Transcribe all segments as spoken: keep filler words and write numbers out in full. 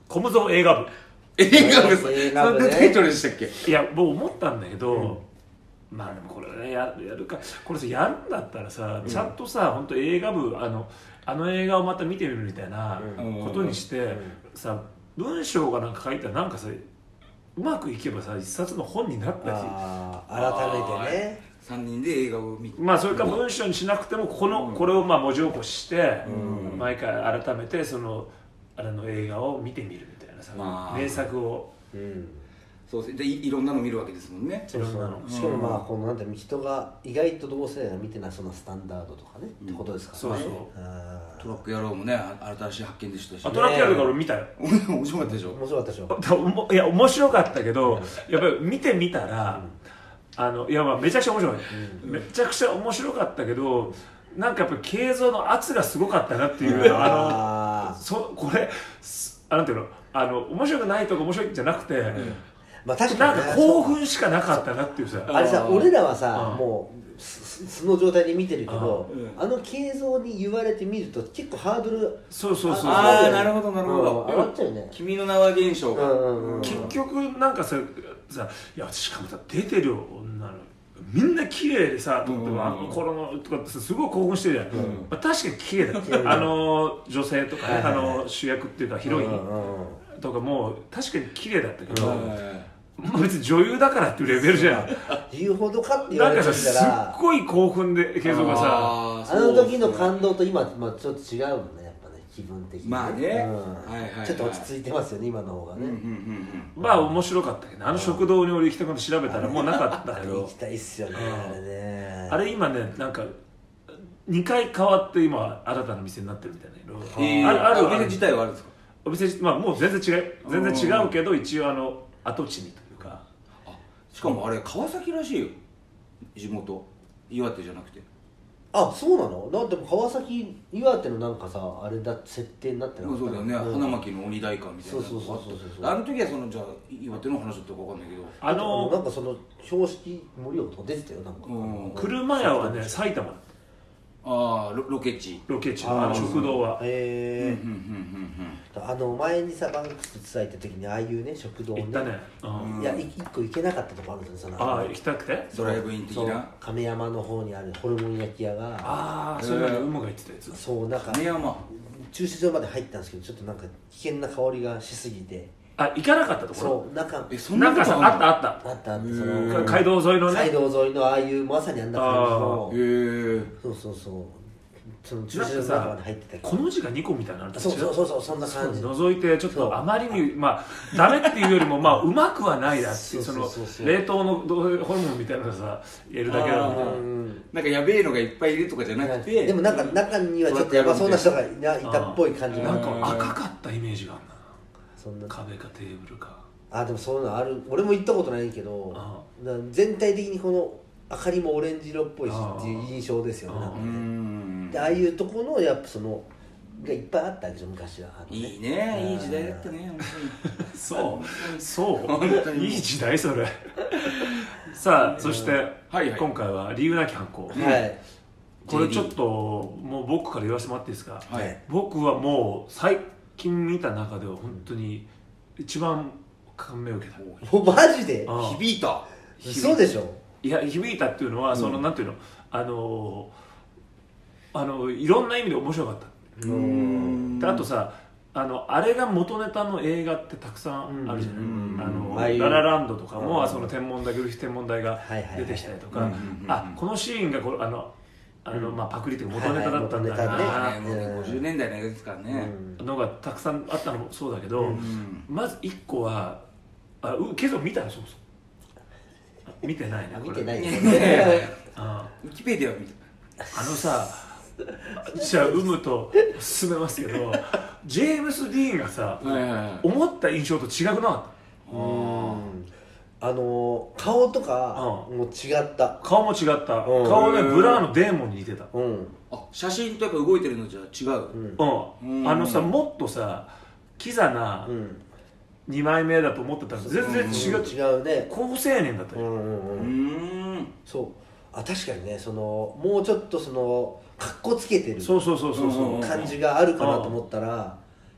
コムゾ映画部映画部そんなタイトルでしたっけ？ いや僕思ったんだけど、うん、まあでもこれ、ね、や, やるかこれさやるんだったらさ、うん、ちゃんとさ本当映画部あのあの映画をまた見てみるみたいなことにして、うん、さ文章がなんか書いたらなんかさうまくいけばさ一冊の本になったり改めてねさんにんで映画を見てまあそれか文章にしなくてもこの、うん、これをまあ文字起こしして、うん、毎回改めてそのあれの映画を見てみるみたいなさ、まあ、名作を、うん、 そうで い, いろんなの見るわけですもんね。 そうそうのしかもまあこのなんて人が意外と同世代が見てないそのスタンダードとかね、うん、ってことですからね。そうそうトラック野郎もね新しい発見でしたし、ね、 トラック野郎から見たよ面白かったでしょ。 面白かったでしょ。 いや面白かったけどやっぱり見てみたら、うん、あのいやまあめちゃくちゃ面白い、うん、めちゃくちゃ面白かったけどなんかやっぱり形像の圧がすごかったなっていうあのそこれあなんていうのあの面白くないとか面白いんじゃなくて、うんまあ、確かに、ね、なんか興奮しかなかったなっていうさあれさ俺らはさ、うん、もう素の状態で見てるけど、うん、あの形像に言われてみると結構ハードルそうそうそうああなるほどなるほど、 うん、上がっちゃうよね。 君の名は現象が、うんうんうん、結局なんかささいやしかもさ出てる女のみんな綺麗でさ、うん、あの頃のとかってすごい興奮してるじゃん、うんまあ、確かに綺麗だよあの女性とか、ねはいはいはい、あの主役っていうかヒロインとかも確かに綺麗だったけど、うんまあ、別に女優だからっていうレベルじゃん言うほどかって言われてみたらなんかさすっごい興奮で映像がさあ, あの時の感動と今、まあ、ちょっと違うもんねやっぱね気分的にまあね、うんはいはいはい、ちょっと落ち着いてますよね今の方がね、うんうんうんうん、まあ面白かったけどあの食堂に俺行きたくて調べたらもうなかったけど行きたいっすよね、うん、あれねあれ今ねなんかにかい変わって今新たな店になってるみたいな色、 えー、あるあるお店自体はあるんですか？ お店、まあ、もう全然違う全然違うけど一応あの跡地にというかあしかもあれ川崎らしいよ地元岩手じゃなくてあそうなの？なんでも川崎岩手のなんかさあれだ設定になってなかったそうだよね、うん、花巻の鬼大館みたいなそうそうそうそうそうあの時はそのじゃあ岩手の話だったか分かんないけどあのなんかその標識盛岡とか出てたよなんか、 うん、車屋はね埼玉だああ ロ, ロケ地ロケ地あの食堂はへえあの前にさバンクスツアー行った時にああいうね食堂ね行ったね、 うん、いや一個行けなかったとこあるんですよああ行きたくてドライブイン的な亀山の方にあるホルモン焼き屋がああそれまで馬が言ってたやつそうなんか亀山駐車場まで入ったんですけどちょっとなんか危険な香りがしすぎてあ行かなかったところそうなんかえそんなことあったあったあったあったその街道沿いのね街道沿いのああいうまさにあんな感じのへえそうそうそうその駐車場の中まで入ってたこの字がにこみたいなのそうそうそうそうそんな感じ覗いてちょっとあまりにまあダメっていうよりもまあうまくはないだっていうその冷凍のホルモンみたいなのさやるだけだもんなんかやべえのがいっぱいいるとかじゃなくてでもなんか中にはちょっとやばそうな人がいたっぽい感じがなんか赤かったイメージがあるなそんな壁かテーブルかあでもそういうのある俺も行ったことないけど全体的にこの明かりもオレンジ色っぽいしっていう印象ですよね。あ, でああいうところのやっぱそのがいっぱいあったんですよ昔は、ね、 いいねいい時代だったねそうそういい時代それさあそして、はいはい、今回は理由なき犯行、はい、これちょっともう僕から言わせてもらっていいですか、はい、僕はもう最近見た中では本当に一番感銘を受けたもうマジで響いたそうでしょいや響いたっていうのは、うん、そのなんていうのあのあのいろんな意味で面白かったうんであとさあのあれが元ネタの映画ってたくさんあるじゃない、うん、あのあララランドとかも、うん、その天文台グリフィス天文台が出てきたりとかあこのシーンがこあのあの、まあ、パクリというか元ネタだったんだな、 はいはいね、ごじゅうねんだいの映画ですからね、 うん、のがたくさんあったのもそうだけど、うん、まずいっこはあけど見たのそもそも見てないね見てないですねウィキペディアを見てあのさじゃあ有無と進めますけどジェームス・ディーンがさ、はいはいはい、思った印象と違くなかったうんあの顔とかも違った、 うん、顔も違った、うん、顔ねブラーのデーモンに似てた、うん、 あ写真とやっぱ動いてるのじゃ違う、 うんうん、あのさもっとさキザな、うんにまいめだと思ってたら全然違う、 うん、違うね高青年だったよ、うんうんうん、 そうあ確かにねそのもうちょっとそのかっこつけてるそうそうそうそう感じがあるかなと思ったら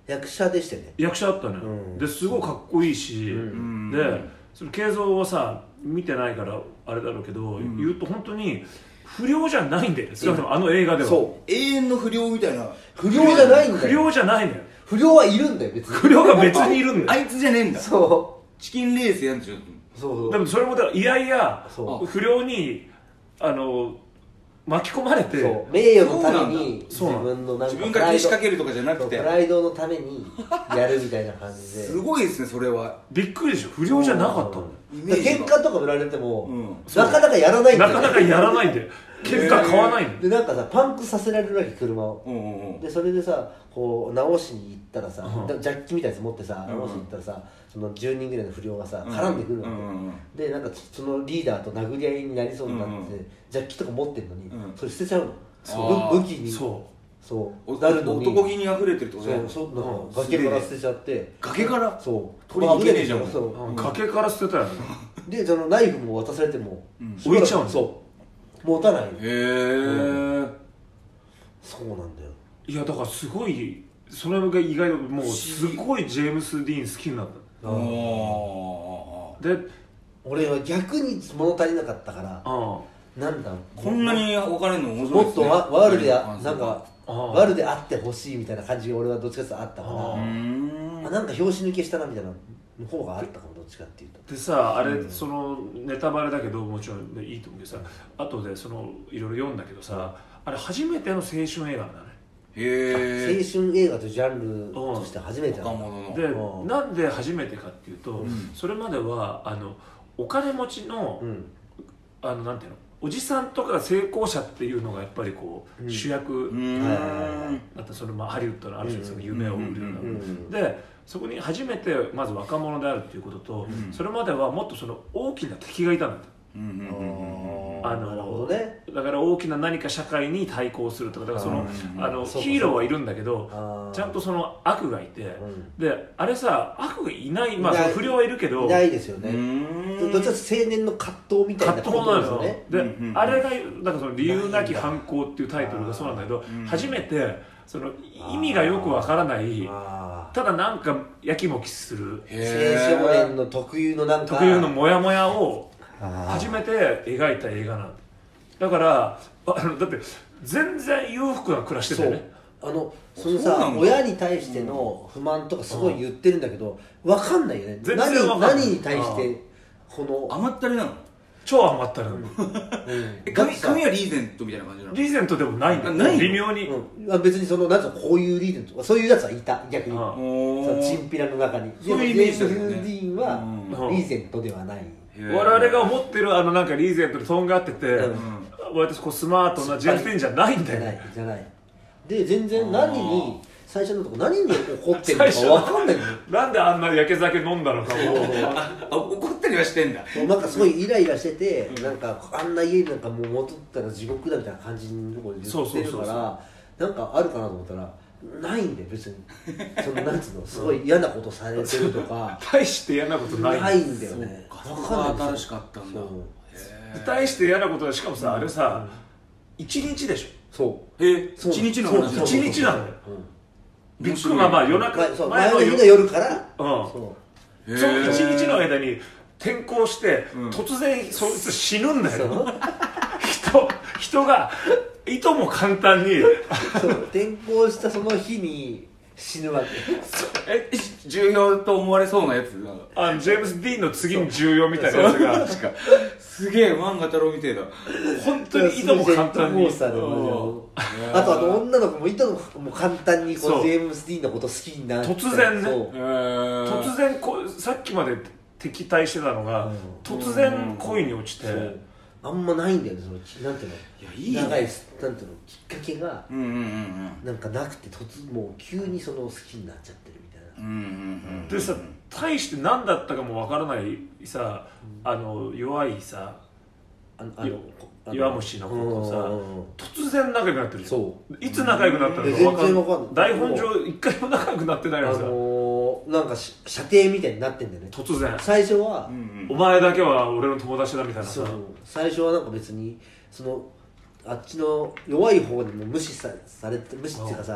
役者でしてね役者だったのよ、うん、ですごいかっこいいし、うん、でその慶三をさ見てないからあれだろうけど、うん、言うと本当に不良じゃないんだよ、少なくともあの映画では。 そう永遠の不良みたいな。 不良じゃないんだよ。 不良じゃないのよ。 不良はいるんだよ別に。 不良が別にいるんだよ。 あいつじゃねえんだ。 そうチキンレースやんちゅう。 そうそう。 でもそれもだからいやいや不良にあの巻き込まれて、 そう名誉のために自分のなんか自分からけしかけるとかじゃなくてプライドのためにやるみたいな感じで。 すごいですねそれは。 びっくりでしょ。不良じゃなかったの。 喧嘩とか売られても、うん、なかなかやらないんだよ。 なかなかやらないんで喧嘩買わないんだよ。 でなんかさパンクさせられるわけ車を、うんうんうん、でそれでさこう直しに行ったらさ、うん、ジャッキみたいなやつ持ってさ直しに行ったらさ、そのじゅうにんぐらいの不良がさ絡んでくるわけ、うんうんうん、でなんかそのリーダーと殴り合いになりそうになって、うんうん、ジャッキとか持ってるのに、うん、それ捨てちゃうの。そう武器にそうそうなるのに男気に溢れてるってことね。 そうそうなんか崖から捨てちゃって。 崖からそう取りに行けねえじゃん。 そう、 うん、崖から捨てたよね。 でそのナイフも渡されても、 うん、置いちゃうの。 そう持たない。へえ、うん、 そうなんだよ。 いやだからすごいそれが意外ともうすごいジェームス・ディーン好きになった。あで俺は逆に物足りなかったからあなんだこんなに分かれるの面白いですね。 もっとワールでなんかワールであってほしいみたいな感じが俺はどっちかっていうとあったから、ああなんか拍子抜けしたなみたいなの方があったかもどっちかっていうと。 でさあれ、うん、そのネタバレだけどもちろんいいと思うけどさ、後でそのいろいろ読んだけどさ、あれ初めての青春映画なんだね。 へえ。青春映画というジャンルとして初めてなんだ、 うん、で、うん、なんで初めてかっていうと、うん、それまではあのお金持ちの、うん、あのなんていうのおじさんとか成功者っていうのがやっぱりこう、うん、主役だったそのまあハリウッドのある種その夢を売るようなでそこに初めてまず若者であるっていうことと、うん、それまではもっとその大きな敵がいたんだと。あのね、だから大きな何か社会に対抗するとかだからそのあのヒーローはいるんだけどちゃんとその悪がいて、うん、であれさ悪がいないまあ不良はいるけどいないですよね。どっちか青年の葛藤みたいなことですよね。 で、うんうん、あれがだからその理由なき犯行っていうタイトルがそうなんだけど初めてその意味がよくわからないただなんかやきもきする青少年の特有のなんか特有のモヤモヤを初めて描いた映画なんだからあのだって全然裕福な暮らしてたよね。 あのそのさ親に対しての不満とかすごい言ってるんだけど分かんないよね。 全然分かんない。 何に対してこの甘ったれなの超甘ったれなの、うん、 え 髪, 髪はリーゼントみたいな感じなの。 リーゼントでもないんだよ。ない微妙に、 うん、別にそのなんかこういうリーゼントそういうやつはいた逆にそのチンピラの中に。 そういうイメージだよね。 ジェームス・ディーンはリーゼントではない。 我々が思ってるあのなんかリーゼントでとんがってて、うん、私こうスマートなジェームス・ディーンじゃないんだよ。 じゃないじゃないで全然何に最初のとこ何に怒ってるのか分かんないの。 なんであんな焼け酒飲んだのかもあ怒ったりはしてんだ。 なんかすごいイライラしてて、うん、なんかあんな家になんかもう戻ったら地獄だみたいな感じのところで言ってるからなんかあるかなと思ったらないんで別にそのなんつうのすごい嫌なことされてるとか大して嫌なことないないんだよね。 分かんない。新しかったんだ。 大して嫌なことはしかもさ、うん、あれさ一日でしょ。 そうえ一日の話。 一日なんだよ。びっくりまあまあ夜中前の日の夜からうんそうその一日の間に転校して、うん、突然そいつ死ぬんだよ。人人がいとも簡単にそう転校したその日に死ぬわけ。 え重要と思われそうなやつあのジェームス・ディーンの次に重要みたいなやつが確かすげえ漫画太郎みてえだ。 本当にいとも簡単に。 あとあと女の子もいとも簡単にこうジェームス・ディーンのこと好きになって突然ね突然こさっきまで敵対してたのが、うん、突然恋に落ちて、うん、 あんまないんだよね。そのなんていうのいやいいね長いなんていうのきっかけがなんかなくて突もう急にその好きになっちゃってるみたいな、うんうんうん、でさ対して何だったかもわからないさ、うん、あの弱いさあのあの弱虫の子とさ突然仲良くなってる。そういつ仲良くなったのか分かんない。台本上一回も仲良くなってないのさ、あのー、なんか射程みたいになってんだよね突然。 最初は、うんうん、お前だけは俺の友達だみたいなさ。そう最初はなんか別にそのあっちの弱い方にも無視さ、されて無視っていうかさ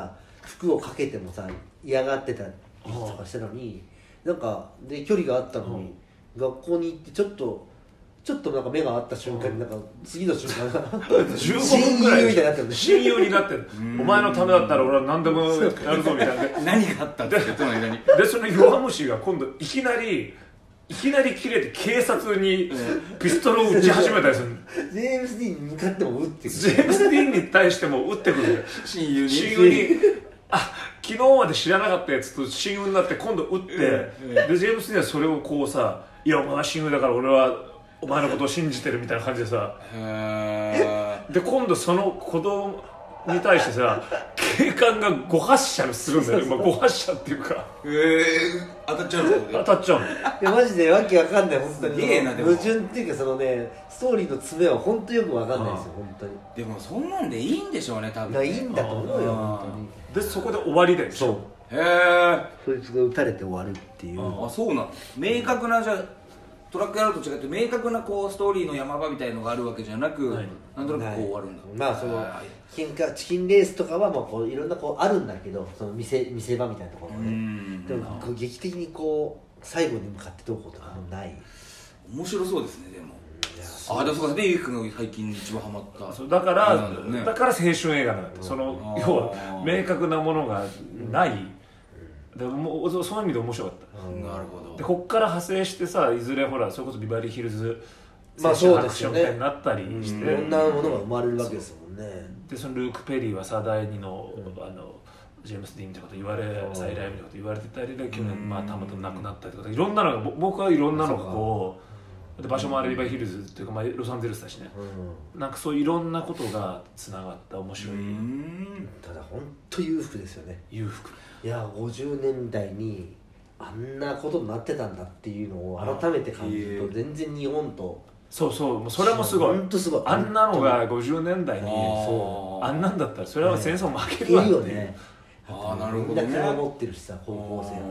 服をかけてもさ嫌がってたりとかしたのに、なんかで距離があったのに、学校に行ってちょっとちょっとなんか目が合った瞬間になんか次の瞬間じゅうごふんぐらい親友みたいになってる親友になってるお前のためだったら俺は何でもやるぞみたいな何があったってその間にでその弱虫が今度いきなりいきなり切れて警察にピストルを撃ち始めたりするジェームス・ディーンに向かっても撃ってくるジェームス・ディーンに対しても撃ってくる親友に親友にあ昨日まで知らなかったやつと親友になって今度撃って、でジェームス・ディーンはそれをこうさいやお前は親友だから俺はお前のことを信じてるみたいな感じでさへで今度その子供に対してさ警官がご発射するんだよね、まあ、ご発射っていうかへえ当たっちゃうの当たっちゃうのいやマジでわけわかんない本当にすげえなでも矛盾っていうかそのねストーリーの詰めは本当よくわかんないですよ本当にでもそんなんでいいんでしょうね多分ねいいんだと思うよ本当にでそこで終わりでそうへえそいつが撃たれて終わるっていうあそうなの明確なじゃあトラックやると違って明確なこうストーリーの山場みたいのがあるわけじゃなく、はい、なんとなくこう終わるんだまあその喧嘩チキンレースとかはまあこういろんなこうあるんだけどその見せ見せ場みたいなところがねでもこう劇的にこう最後に向かってどうこうとかもない面白そうですねでもああでもそうかねゆうきくんが最近一番ハマったそうだから、 ね、 だから青春映画なんだってその要は明確なものがない、うんでもそういう意味で面白かった、 うん、なるほどでこっから派生してさいずれほらそれこそビバリーヒルズまあそうですよねみたいになったりして、 いろんなものが生まれるわけですもんねでそのルーク・ペリーはさ第二の、うん、あのジェームス・ディーンってこと言われ再来みたいなこと言われてたりで去年、まあ、たまたま亡くなったりとかいろんなのが僕はいろんなのがこうで場所もあれビバリーヒルズっていうか、まあ、ロサンゼルスだしね、うん、なんかそういろんなことがつながった面白いただ本当裕福ですよね裕福いやごじゅうねんだいにあんなことになってたんだっていうのを改めて感じると全然日本とそうそうそれもすごい本当すごいあんなのがごじゅうねんだいにそうあんなんだったらそれは戦争負けるわっていう、ね、 ああなるほどねみんな車持ってるしさ高校生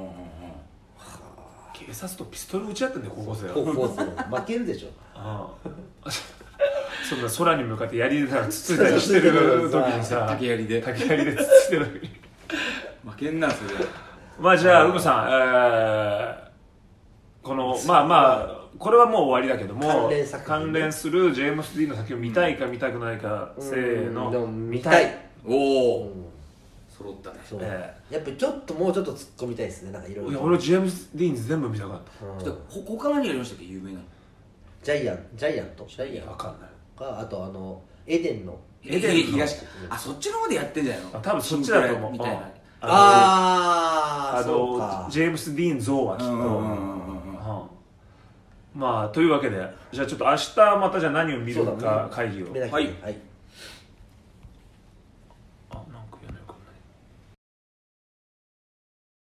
警察とピストル撃ち合ってんだよ高校生は高校生負けるでしょああそんな空に向かって槍でつついたりしてる時にさ竹槍で竹槍でつついてる時に負けんなそれまあじゃあうむさん、えー、このまあまあこれはもう終わりだけども関連作品、ね、 関連するジェームス・ディーンの作品を見たいか見たくないか、うん、せーのでも見たいおお、うん、揃ったねそう、えー、やっぱりちょっともうちょっと突っ込みたいですねなんかいろいろいや俺ジェームス・ディーン全部見たかった、 うん、他何やりましたっけ有名なのジャイアンジャイアントジャイアンわかんないかあとあのエデンのエデンの東かあそっちの方でやってんじゃないの多分そっちだと思うみたいなああのあのジェームス・ディーン像はきっとまあというわけでじゃあちょっと明日またじゃあ何を見るか会議をはい、はい